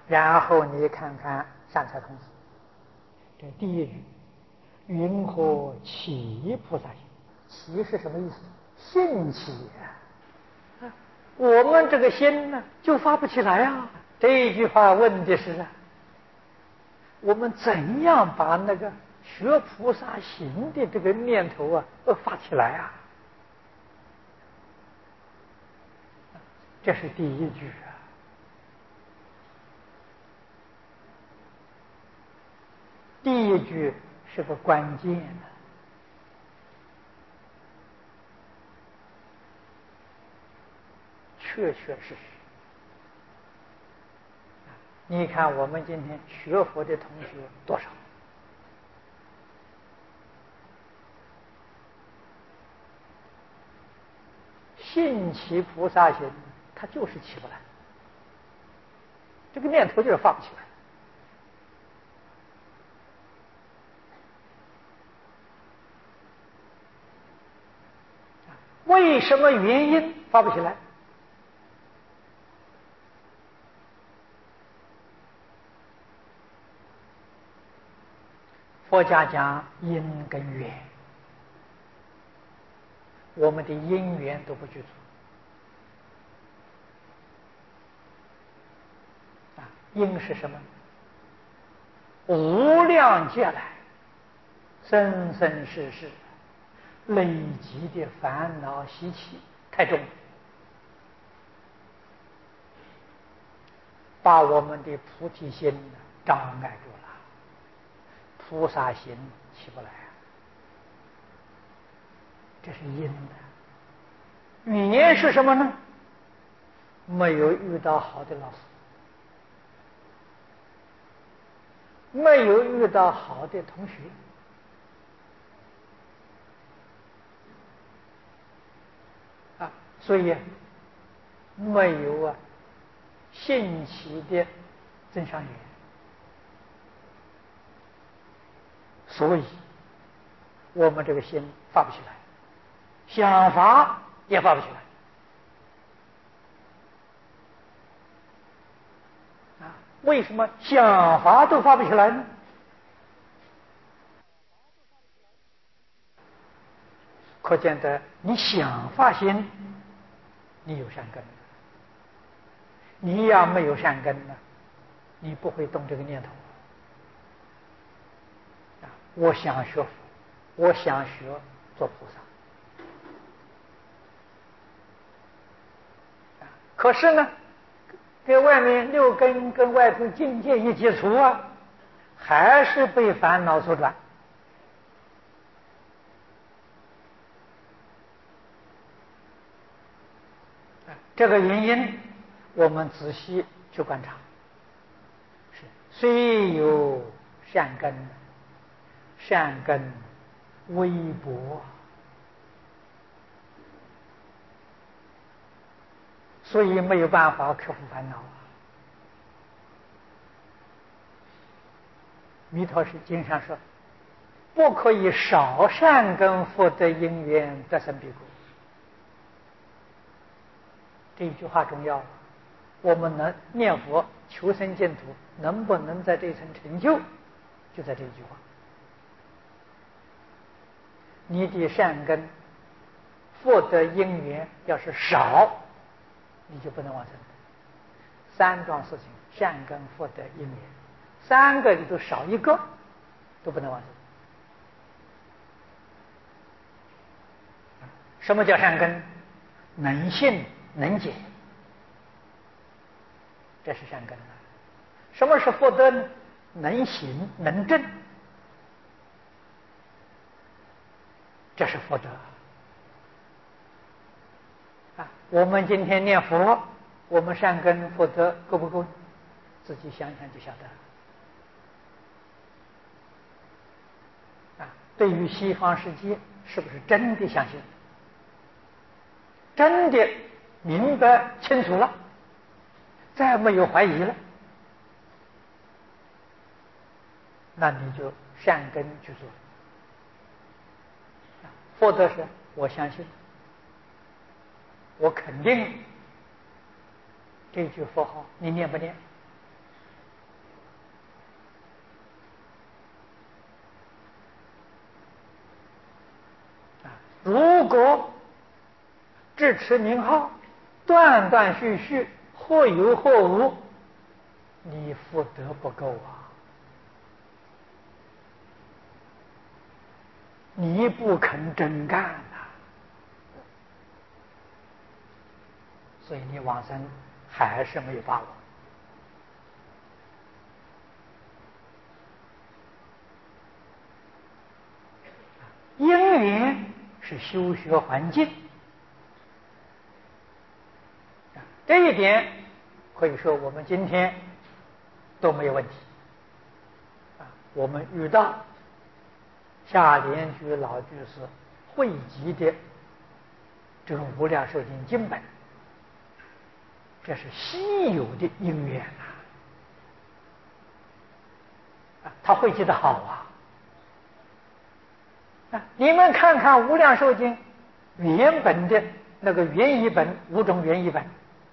然后你看看善财童子，这第一句云何起菩萨心？起是什么意思？兴起啊！我们这个心呢，就发不起来啊。这一句话问的是我们怎样把那个学菩萨行的这个念头啊发起来啊？这是第一句啊。第一句是个关键的。确确实实，你看我们今天学佛的同学多少？兴起菩萨行，他就是起不来，这个念头就是发不起来。为什么原因发不起来？佛家讲因跟缘，我们的因缘都不具足啊。因是什么？无量劫来生生世世累积的烦恼习气太重，把我们的菩提心障碍住了，菩萨心起不来啊。这是因的。缘是什么呢？没有遇到好的老师，没有遇到好的同学，所以没有兴起的增上缘，所以我们这个心发不起来，想法也发不起来。为什么想法都发不起来呢？可见得你想发心，你有善根；你要没有善根呢，你不会动这个念头。我想学佛，我想学做菩萨，可是呢，跟外面六根跟外头境界一接触还是被烦恼所转。这个原因我们仔细去观察，虽有善根，善根微薄，所以没有办法克服烦恼。弥陀经上说，不可以少善根福德因缘得生彼国。这一句话重要，我们能念佛求生净土，能不能在这一层成就，就在这一句话。你的善根福德因缘要是少，你就不能往生。三桩事情，善根福德因缘，三个里头少一个都不能往生。什么叫善根？能信能解，这是善根。什么是福德呢？能行能正，这是福德。我们今天念佛，我们善根福德够不够？自己想想就晓得。对于西方世界，是不是真的相信？真的明白清楚了，再没有怀疑了，那你就善根去做。或者是我相信，我肯定这句佛号你念不念？ 果支持名号，断断续续，或有或无，你福德不够啊，你不肯真干啊，所以你往生还是没有把握。因缘是修学环境，这一点可以说我们今天都没有问题。我们遇到下莲居老居士汇集的这个无量寿经经本，这是稀有的因缘他汇集的好啊！你们看看无量寿经原本的那个原译本，5种原译本，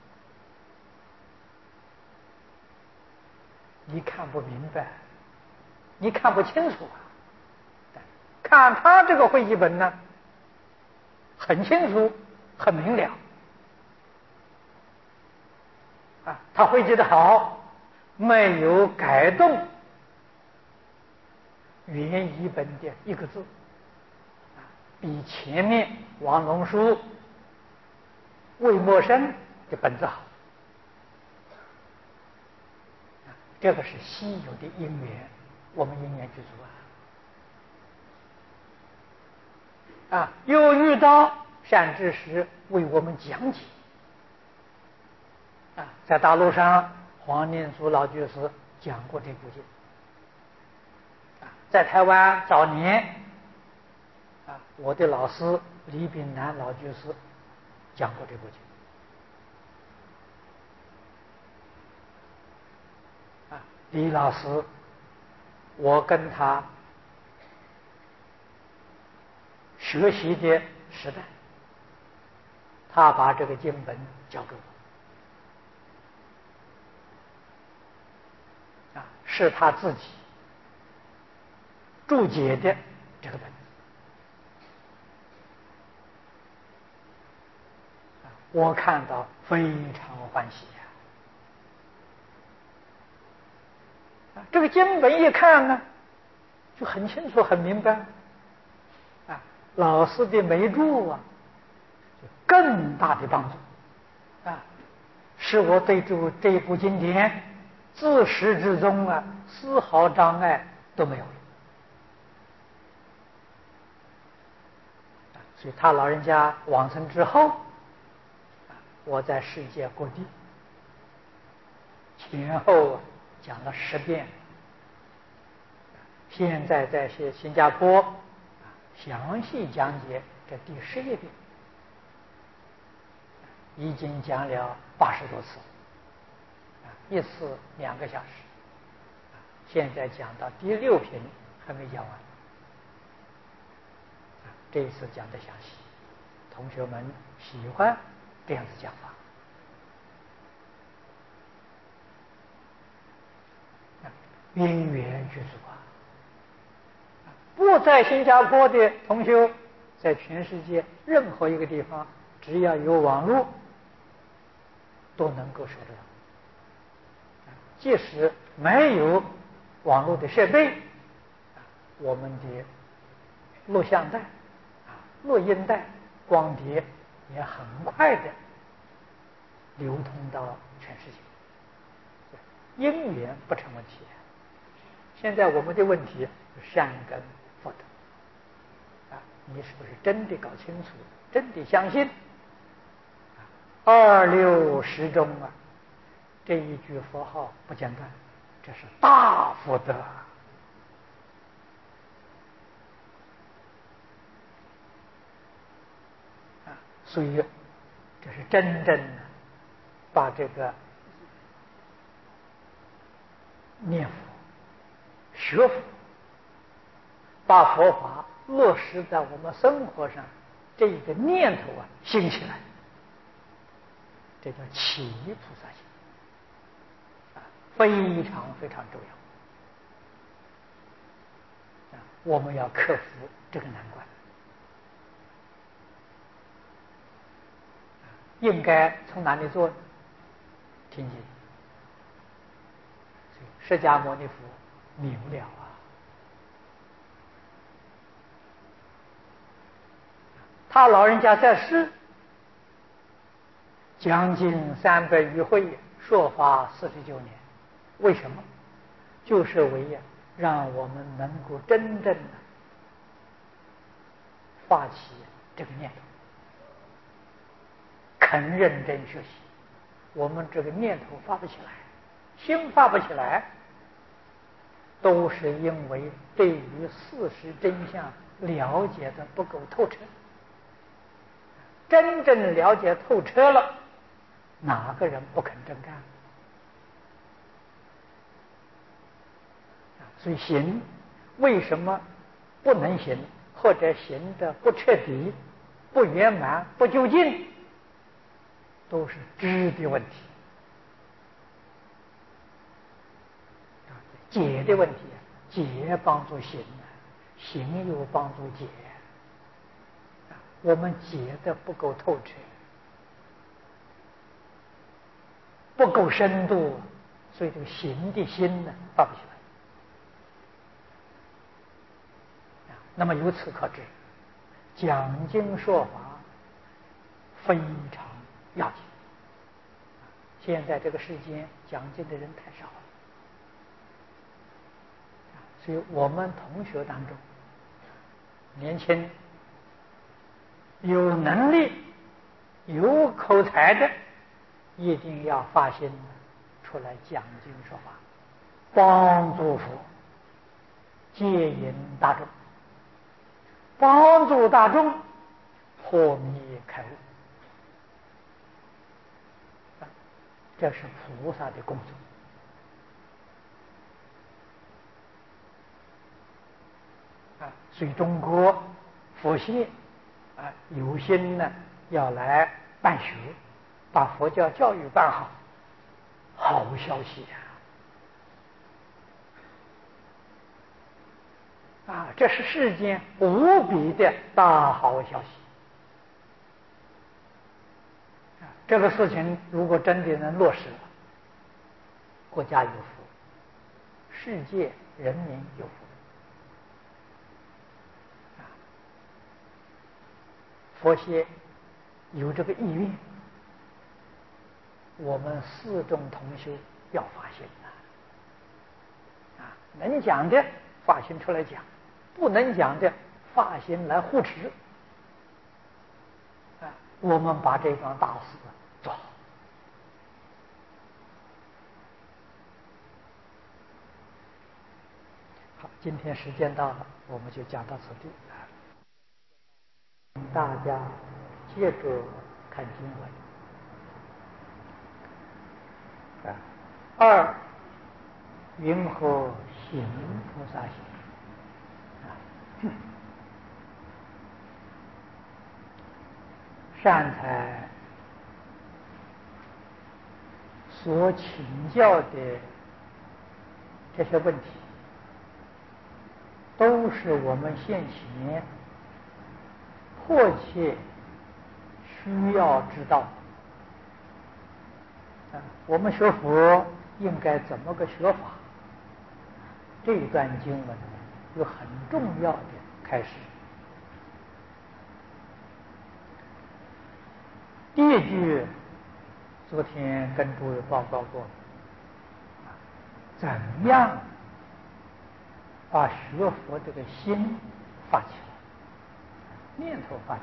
你看不明白，你看不清楚啊。看他这个汇集本呢，很清楚，很明了他汇集的好，没有改动原译本的一个字，比前面王龙书、魏默生的本子好。这个是稀有的因缘，我们因缘具足又遇到善知识为我们讲解在大陆上黄念祖老居士讲过这部经在台湾早年我的老师李炳南老居士讲过这部经李老师，我跟他学习的时代，他把这个经本交给我是他自己注解的这个本子我看到非常欢喜这个经本一看呢，就很清楚、很明白老师的眉注就更大的帮助使我对这一部经典自始至终丝毫障碍都没有了。所以他老人家往生之后我在世界各地前后讲了10遍，现在在新加坡详细讲解这第11遍，已经讲了80多次，一次2个小时，现在讲到第6品还没讲完，这一次讲的详细，同学们喜欢这样子讲法。因缘具足不在新加坡的同修，在全世界任何一个地方，只要有网络，都能够收得到。即使没有网络的设备，我们的录像带、录音带、光碟也很快的流通到全世界，因缘不成问题。现在我们的问题是善根福德你是不是真的搞清楚，真的相信2、6、10中这一句佛号不间断，这是大福德所以这是真正把这个念佛学佛，把佛法落实在我们生活上，这一个念头兴起来，这叫起菩萨心非常非常重要我们要克服这个难关应该从哪里做呢？听经。释迦牟尼佛明了啊，他老人家在世将近300余会，说法49年，为什么？就是为让我们能够真正的发起这个念头，肯认真学习。我们这个念头发不起来，心发不起来，都是因为对于事实真相了解的不够透彻。真正了解透彻了，哪个人不肯真干？所以行为什么不能行，或者行的不彻底、不圆满、不究竟，都是知的问题。解的问题，解帮助行，行又帮助解。我们解的不够透彻，不够深度，所以这个行的心呢发不起来。那么由此可知，讲经说法非常要紧。现在这个世间讲经的人太少了，所以我们同学当中，年轻有能力、有口才的，一定要发心出来讲经说法，帮助佛戒引大众，帮助大众破迷开悟。这是菩萨的工作。所以中国佛系有心呢要来办学，把佛教教育办好，好消息这是世间无比的大好消息。这个事情如果真的能落实了，国家有福，世界人民有福。佛学有这个意愿，我们四众同修要发心能讲的发心出来讲，不能讲的发心来护持我们把这桩大事做好。好，今天时间到了，我们就讲到此地。大家接着看经文二，云何行菩萨行善财所请教的这些问题，都是我们现前迫切需要知道我们学佛应该怎么个学法？这一段经文有很重要的开始。第一句，昨天跟诸位报告过，怎样把学佛这个心发起来，念头发起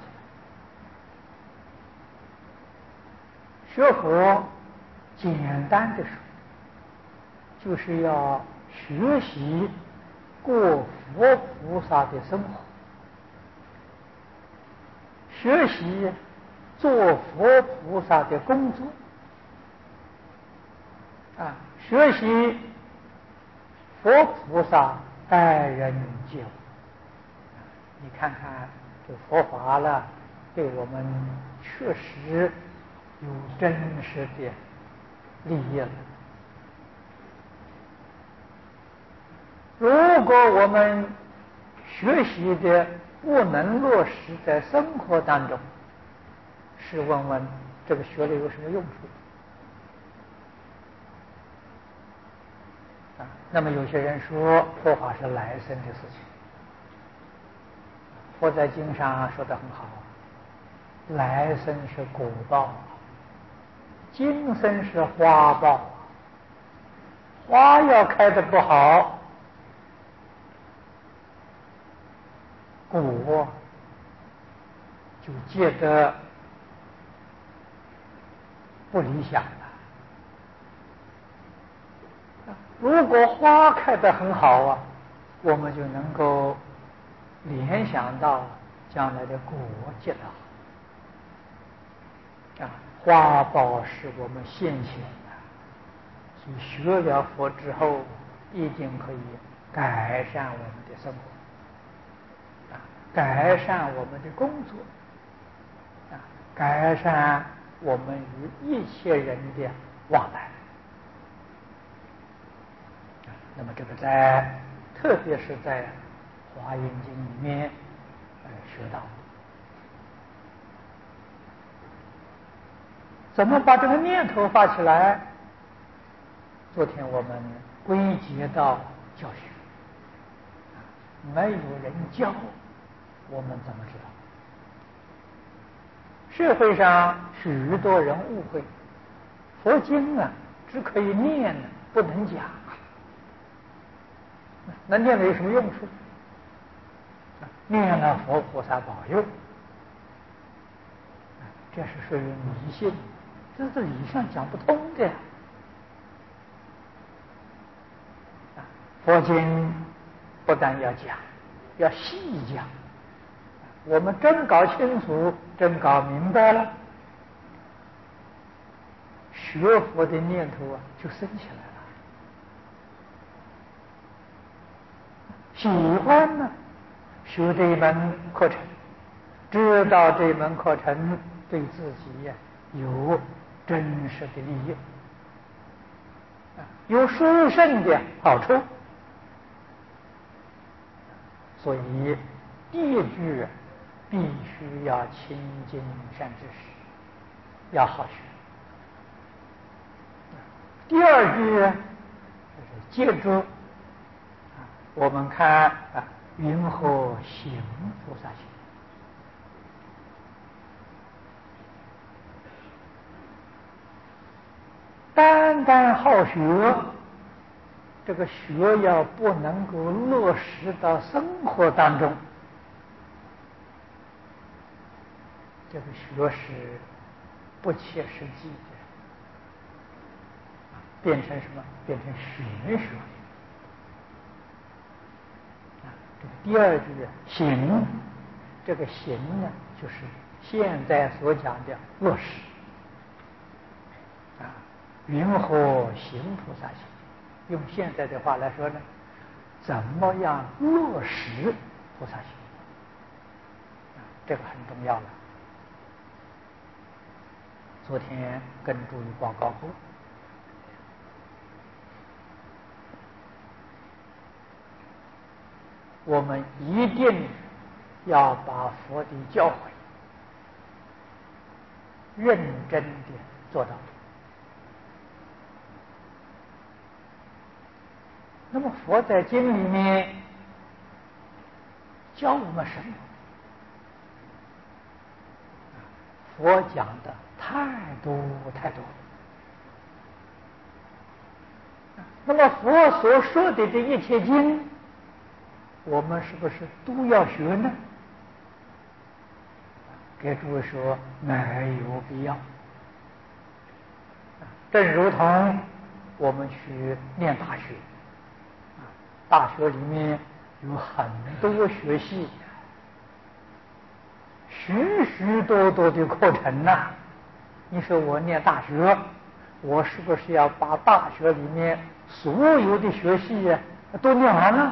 来。学佛简单的说，就是要学习过佛菩萨的生活，学习做佛菩萨的工作学习佛菩萨待人接物。你看看这佛法了，对我们确实有真实的利益了。如果我们学习的不能落实在生活当中，试问问这个学了有什么用处？那么有些人说佛法是来生的事情，佛在经上说得很好，来生是果报，今生是花报，花要开得不好，果就结得不理想了。如果花开得很好啊，我们就能够联想到将来的果结得好。花报是我们现前的，所以学了佛之后，一定可以改善我们的生活，改善我们的工作，改善我们与一切人的往来。那么这个特别是在《华严经》里面学到的。怎么把这个念头发起来？昨天我们归结到教学，没有人教，我们怎么知道？社会上许多人误会，佛经啊只可以念，不能讲。那念了有什么用处？念了佛菩萨保佑，这是属于迷信，这是理上讲不通的。佛经不但要讲，要细讲，我们真搞清楚，真搞明白了，学佛的念头啊就升起来了。喜欢呢，学这一门课程，知道这门课程对自己有真实的利益，有殊胜的好处。所以第一句必须要亲近善知识，要好学。第二句就是接着我们看云何行菩萨行。单单好学，这个学要不能够落实到生活当中，这个学是不切实际的，变成什么？变成玄学。这个第二句行，这个行呢，就是现在所讲的落实。云何行菩萨行？用现在的话来说呢，怎么样落实菩萨行？这个很重要了。昨天跟诸位报告过，我们一定要把佛的教诲认真的做到。那么佛在经里面教我们什么？佛讲的太多太多。那么佛所说的这一切经，我们是不是都要学呢？给诸位说，没有必要。正如同我们去念大学，大学里面有很多学系，许许多多的课程呐。你说我念大学，我是不是要把大学里面所有的学系都念完了？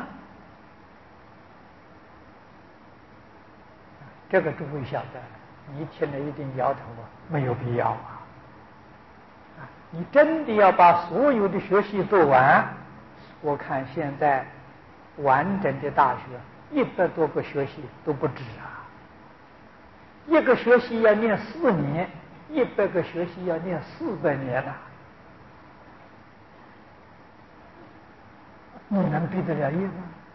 这个诸位晓得，你听了一定摇头啊，没有必要啊！你真的要把所有的学系做完，我看现在完整的大学100多个学系都不止啊！一个学系要念4年， 100个学期要念400年了，你能毕得了业吗？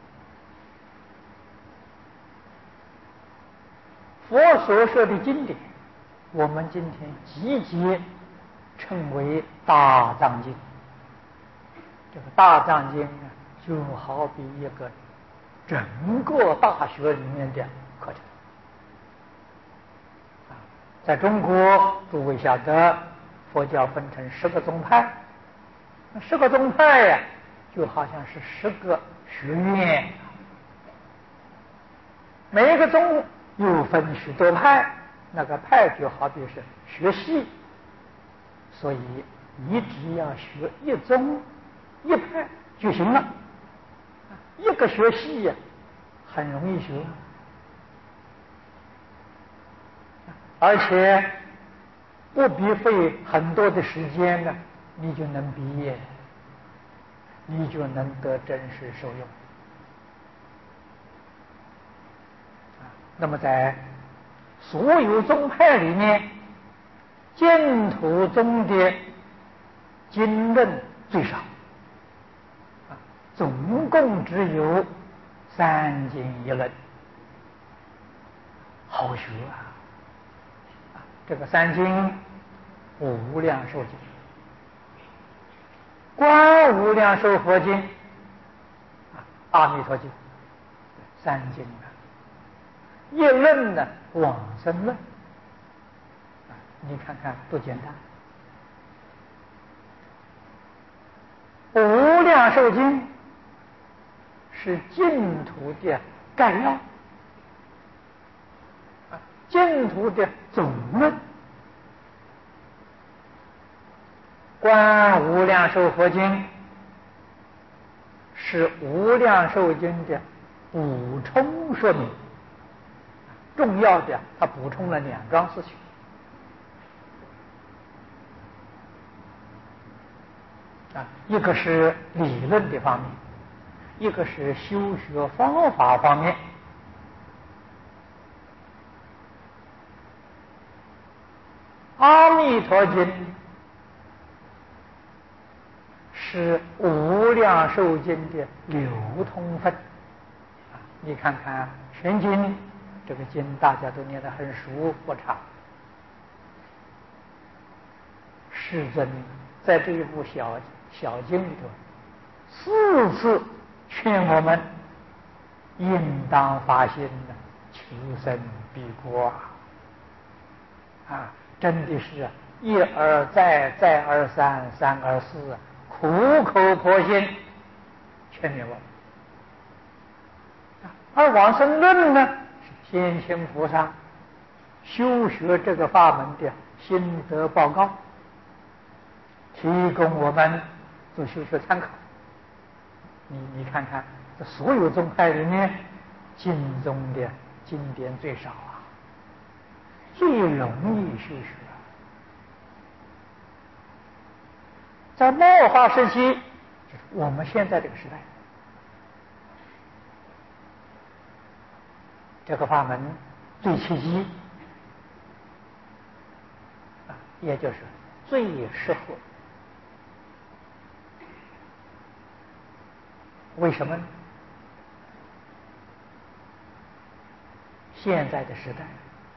佛所说的经典，我们今天集结称为大藏经。这个大藏经呢，就好比一个整个大学里面的课程。在中国，诸位晓得，佛教分成10个宗派，那10个宗派呀，就好像是10个学院，每一个宗又分许多派，那个派就好比是学系，所以你只要学一宗一派就行了。一个学系呀，很容易学，而且不必费很多的时间呢，你就能毕业，你就能得真实受用。那么在所有宗派里面，净土宗的经论最少，总共只有3经1论，好学啊！这个3经：无量寿经、观无量寿佛经、阿弥陀经，3经啊。一论呢，往生论，你看看多简单。无量寿经是净土的概要，净土的总论。观无量寿佛经是无量寿经的补充说明，重要的它补充了2桩事情。一个是理论的方面，一个是修学方法方面。阿弥陀经是无量寿经的流通分。你看看全经，这个经大家都念得很熟不长。世尊在这一部小经里头4次劝我们应当发心求生彼国真的是一而再，再而三，三而四，苦口婆心劝勉我们。而往生论呢，是天亲菩萨修学这个法门的心得报告，提供我们做修学参考。你看看，这所有宗派里面，经中的经典最少最容易修学。在末法时期，就是我们现在这个时代，这个法门最契机，也就是最适合。为什么呢？现在的时代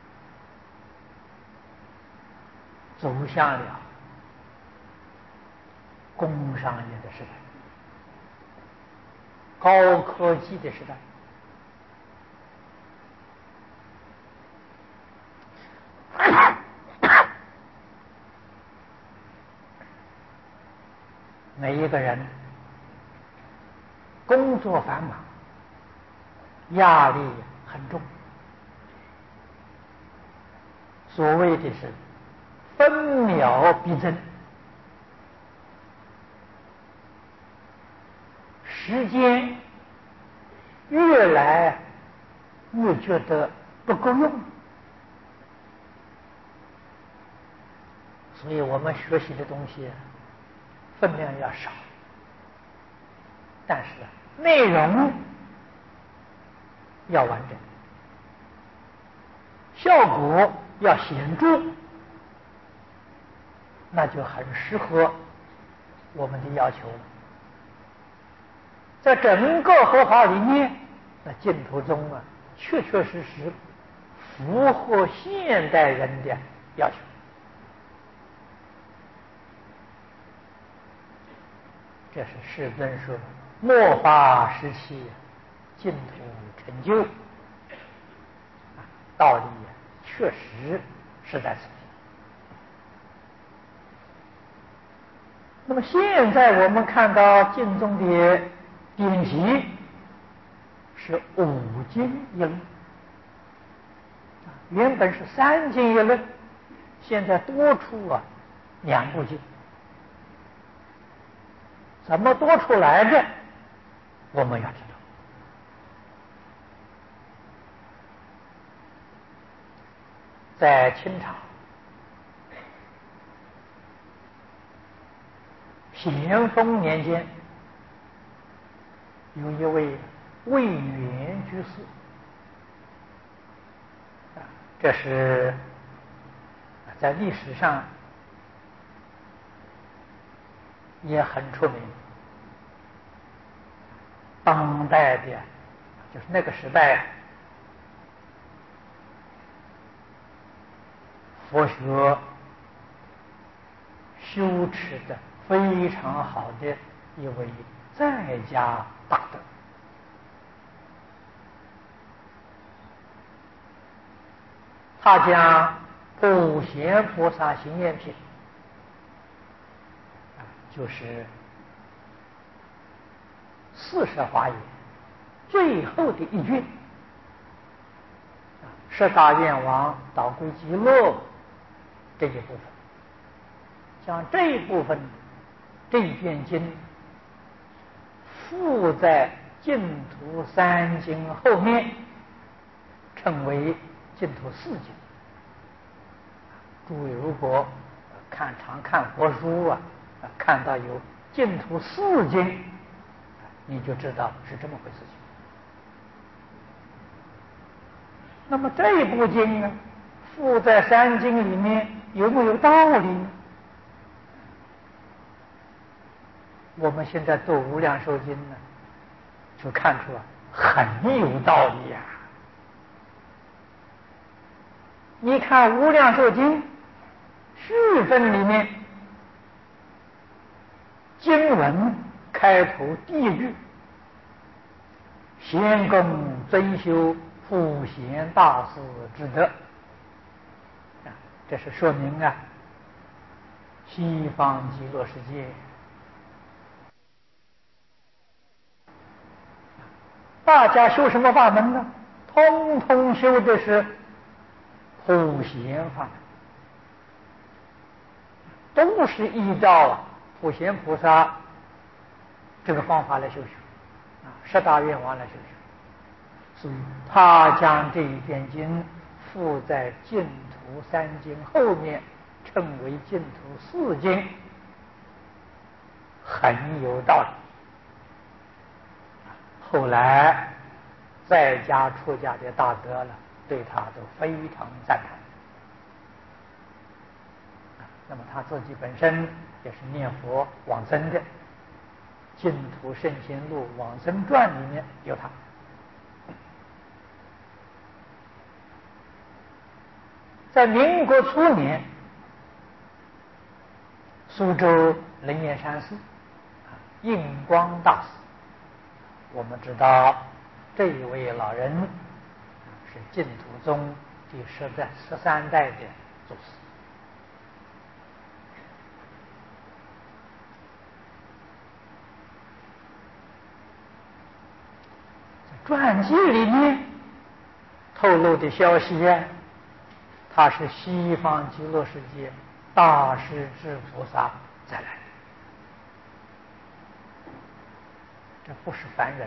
走向了工商业的时代，高科技的时代。每一个人工作繁忙，压力很重，所谓的是分秒必争，时间越来越觉得不够用，所以我们学习的东西分量要少，但是内容要完整，效果要显著， 那就很适合我们的要求了。在整个佛法里面，那净土宗啊，确确实实符合现代人的要求。这是世尊说末法时期净土成就，道理确实是在此地。那么现在我们看到净宗的典籍是5经一论，原本是3经一论，现在多出2部经。怎么多出来的？我们要知道。在清朝咸丰年间，有一位魏源居士，这是在历史上也很出名。当代的，就是那个时代，佛学修持的非常好的一位在家大德。他将《普贤菩萨行愿品》就是40华严最后的一卷十大愿王导归极乐这一部分，将这一部分这一卷经附在净土3经后面，称为净土4经。诸位如果常看佛书看到有净土4经，你就知道是这么回事情。那么这一部经呢，附在3经里面有没有道理呢？我们现在读《无量寿经》呢，就看出很有道理呀。你看《无量寿经》序分里面，经文开头第一句，先供真修普贤大士之德，这是说明西方极乐世界大家修什么法门呢？通通修的是普贤法门，都是依照普贤菩萨这个方法来修学10大愿王来修学。所以他将这一卷经附在净土3经后面，称为净土4经，很有道理。后来在家出家的大德对他都非常赞叹。那么他自己本身也是念佛往生的，《净土圣贤录往生传》里面有他。在民国初年，苏州灵岩山寺印光大师，我们知道这一位老人是净土宗第13代的祖师。传记里面透露的消息他是西方极乐世界大势至菩萨再来，这不是凡人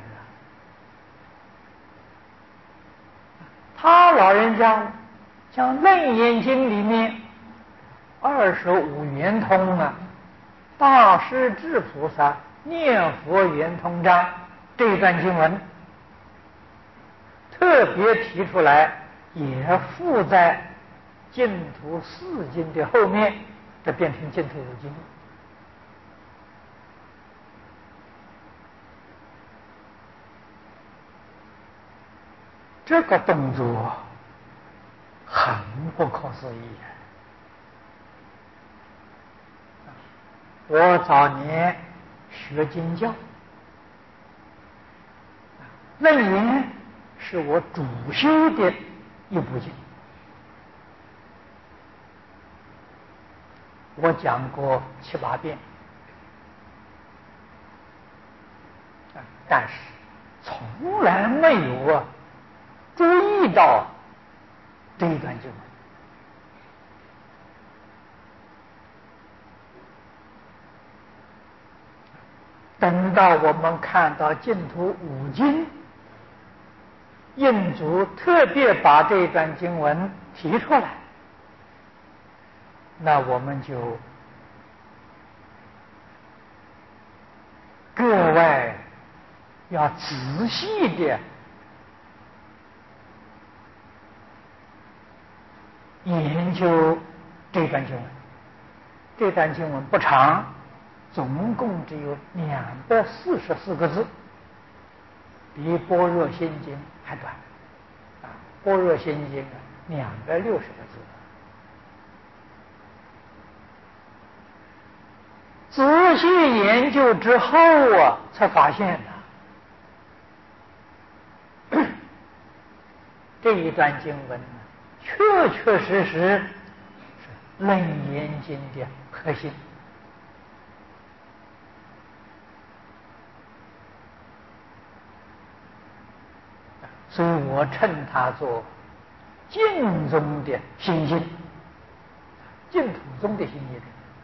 他老人家像《楞严经》里面25圆通大势至菩萨念佛圆通章这段经文，特别提出来，也附在净土4经的后面， 这变成净土五经。这个动作很不可思议。我早年学经教，楞严是我主修的一部经。我讲过7、8遍，但是从来没有注意到这一段经文。等到我们看到净土五经，印祖特别把这一段经文提出来，那我们就格外要仔细的研究这段经文。这段经文不长，总共只有244个字，比《般若心经》还短。《般若心经》260个字。仔细研究之后才发现这一段经文确确实实是《楞严经》的核心。所以我称它做净宗的心经，净土宗的心经，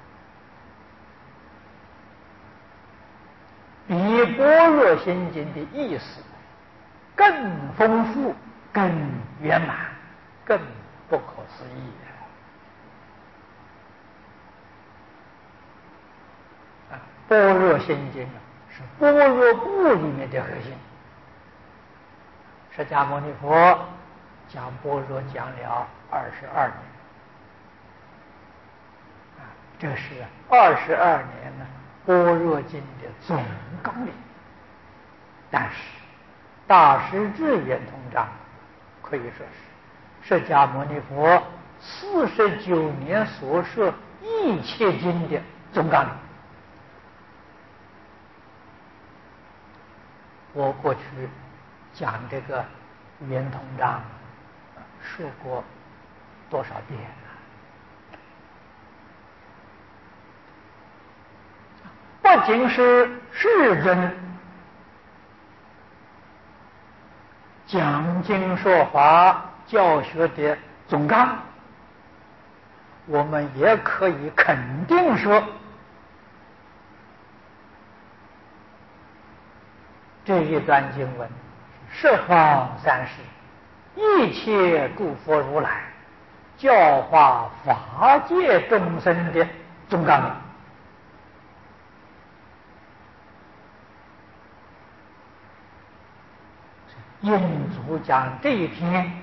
比《般若心经》的意思更丰富、更圆满、更不可思议。般若心经是般若部里面的核心。释迦牟尼佛讲般若讲了22年，这是22年呢般若经的总纲领。但是大师智圆通章可以说是释迦牟尼佛49年所说一切经的总纲领。我过去讲这个圆通章说过多少遍不仅是世尊讲经说法教学的总纲，我们也可以肯定说，这一段经文十方三世一切诸佛如来教化法界众生的总纲领。印祖将这一篇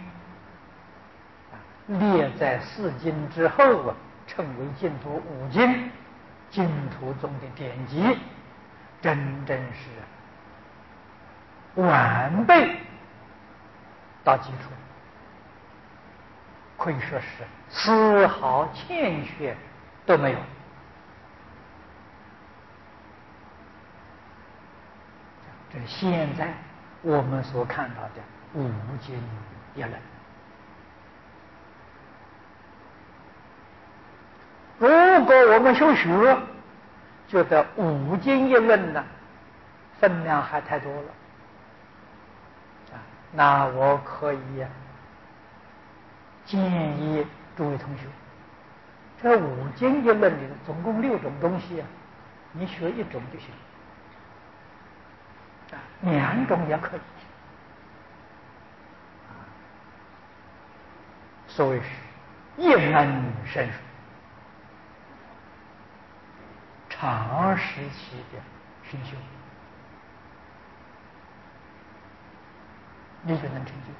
列在4经之后称为净土五经，净土中的典籍，真正是完备到基础，可以说是丝毫欠缺都没有。这现在我们所看到的五经一论，如果我们修学觉得五经一论呢分量还太多了那我可以建议诸位同学，这五经一论里总共6种东西你学1种就行，2种也可以。所谓是一门深入，长时期的熏修，你就能成就。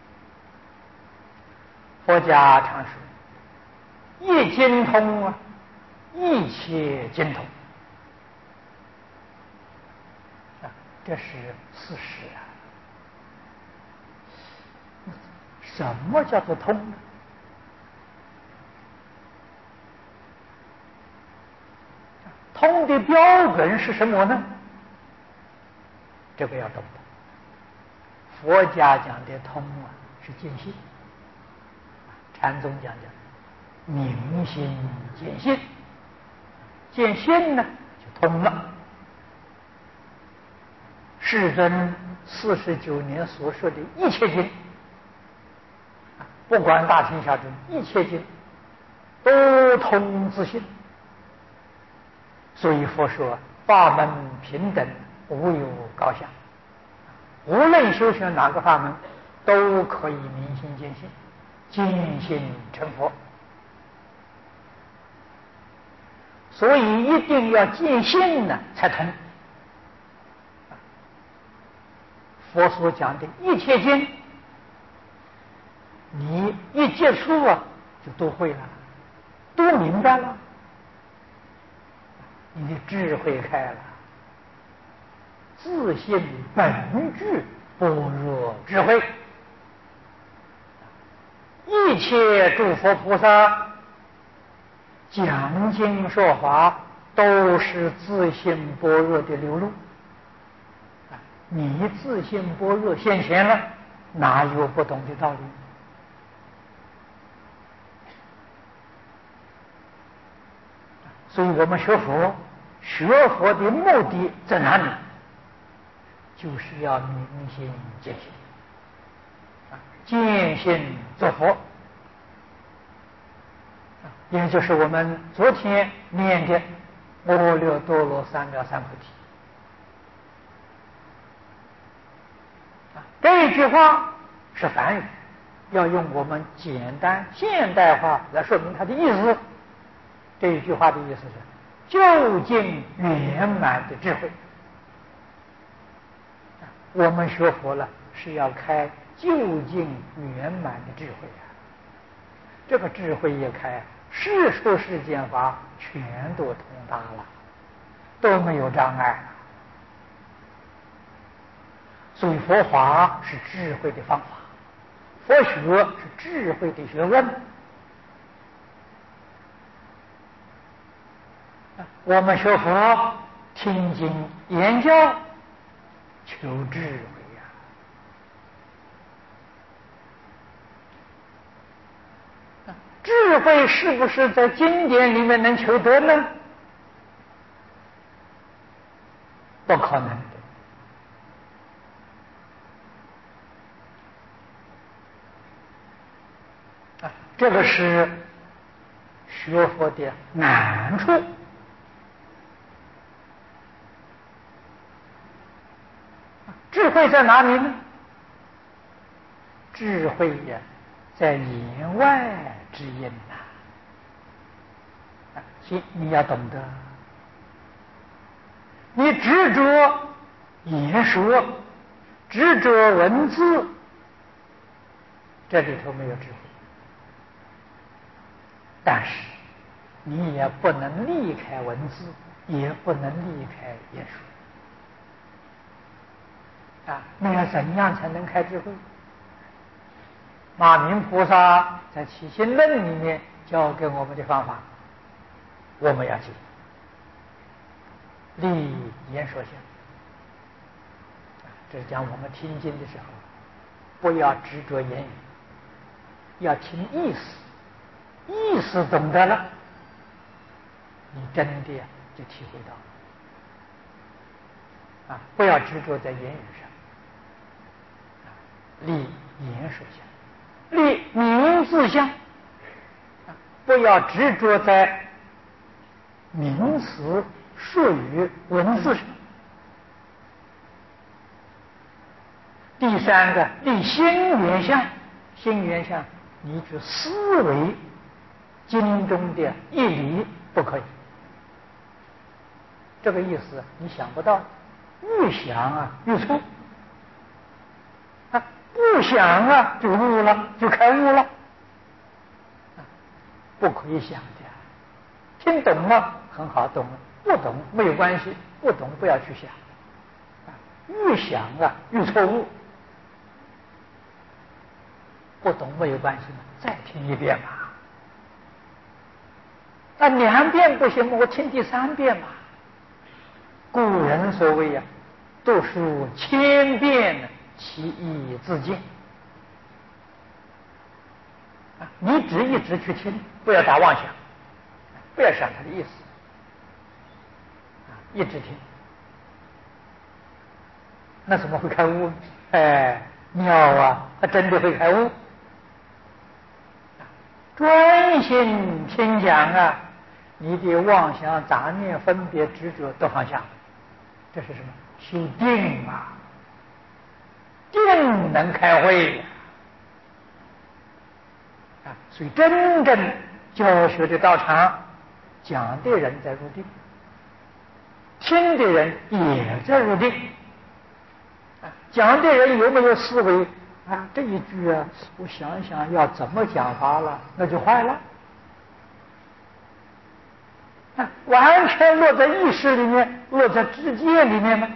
佛家常说一精通一切精通啊，这是事实啊。什么叫做通呢？通的标准是什么呢？这个要懂得。佛家讲的通啊，是见性；禅宗讲的明心见性，见性呢就通了。世尊49年所说的一切经，不管大乘小乘，一切经都通自性。所以佛说法门平等，无有高下，无论修学哪个法门，都可以明心见性，见性成佛。所以一定要见性呢才通。佛所讲的一切经，你一接触啊，就都会了，都明白了，你的智慧开了，自性本具般若智慧。一切诸佛菩萨讲经说法，都是自性般若的流露。你自性般若现前了，哪有不懂的道理？所以我们学佛，学佛的目的在哪里？就是要明心见性，见性作佛，也就是我们昨天念的阿耨多罗三藐三菩提。这一句话是梵语，要用我们简单现代化来说明它的意思。这一句话的意思是究竟圆满的智慧。我们学佛了是要开究竟圆满的智慧啊！这个智慧一开，世出世间法全都通达了，都没有障碍了。所以佛法是智慧的方法，佛学是智慧的学问。我们学佛听经研教，求智慧呀。智慧是不是在经典里面能求得呢？不可能的。这个是学佛的难处。智慧在哪里呢？智慧呀，在言外之音呐。所以你要懂得，你执着言说，执着文字，这里头没有智慧。但是你也不能离开文字，也不能离开言说那要怎样才能开智慧？马明菩萨在《起心论》里面教给我们的方法，我们要记：立言说相。这是讲我们听经的时候，不要执着言语，要听意思。意思懂得了，你真的就体会到了不要执着在言语上，立言说相，立名字相不要执着在名词、术语、文字上。第三个，立心缘相，心缘相，你去思维经中的义理不可以。这个意思你想不到，越想越错不想就悟了，就开悟了不可以想的， 听懂了很好，懂了；不懂没有关系，不懂不要去想，越想越错误。不懂没有关系嘛，再听一遍嘛。2遍不行，我听第3遍嘛。古人所谓读书千遍，其义自见。你一直去听，不要打妄想，不要想他的意思，一直听，那怎么会开悟？妙啊，他真的会开悟。专心听讲你的妄想、杂念、分别、执着都放下，这是什么？修定啊！定能开慧所以真正教学的道场，讲的人在入定，听的人也在入定。讲的人有没有思维这一句我想想要怎么讲法了，那就坏了。完全落在意识里面，落在知见里面呢。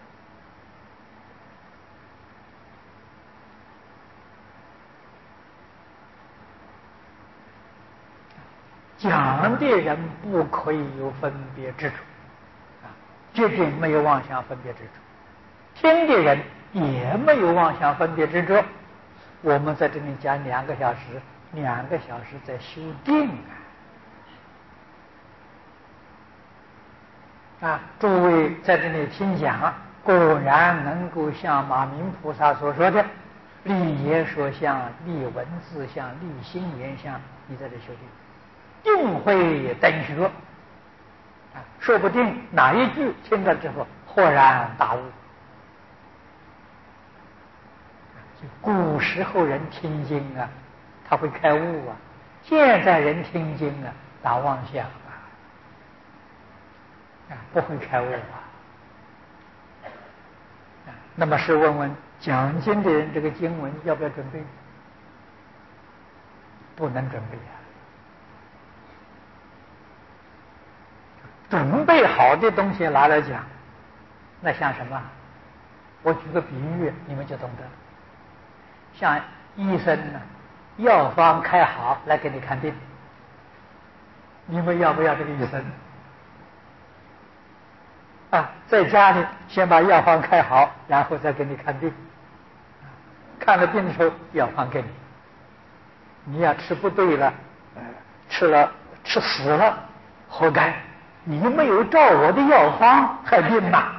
讲的人不可以有分别执着绝对没有妄想分别执着。听的人也没有妄想分别执着。我们在这里讲2个小时，2个小时在修定诸位在这里听讲，果然能够像马明菩萨所说的立言说相、立文字相、立心言相，你在这修定，定会等觉说不定哪一句听了之后豁然大悟。古时候人听经他会开悟现在人听经打妄想不会开悟那么是问问讲经的人，这个经文要不要准备？不能准备准备好的东西拿来讲，那像什么？我举个比喻，你们就懂得。像医生药方开好来给你看病，你们要不要这个医生？在家里先把药方开好，然后再给你看病。看了病的时候，药方给你，你要吃不对了，吃死了，活该。你没有照我的药方，害病呐。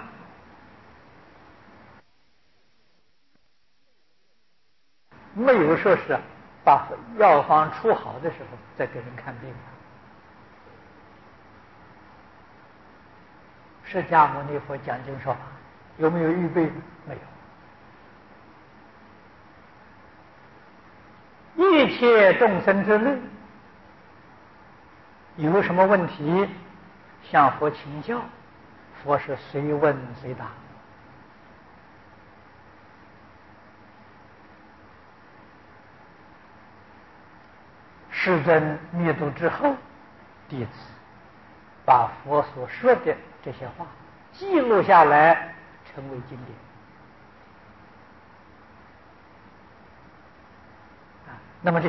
没有说是把药方出好的时候再给人看病。释迦牟尼佛讲经说法有没有预备？没有。一切众生之类，有什么问题向佛请教，佛是随问随答。世尊灭度之后，弟子把佛所说的这些话记录下来，成为经典。那么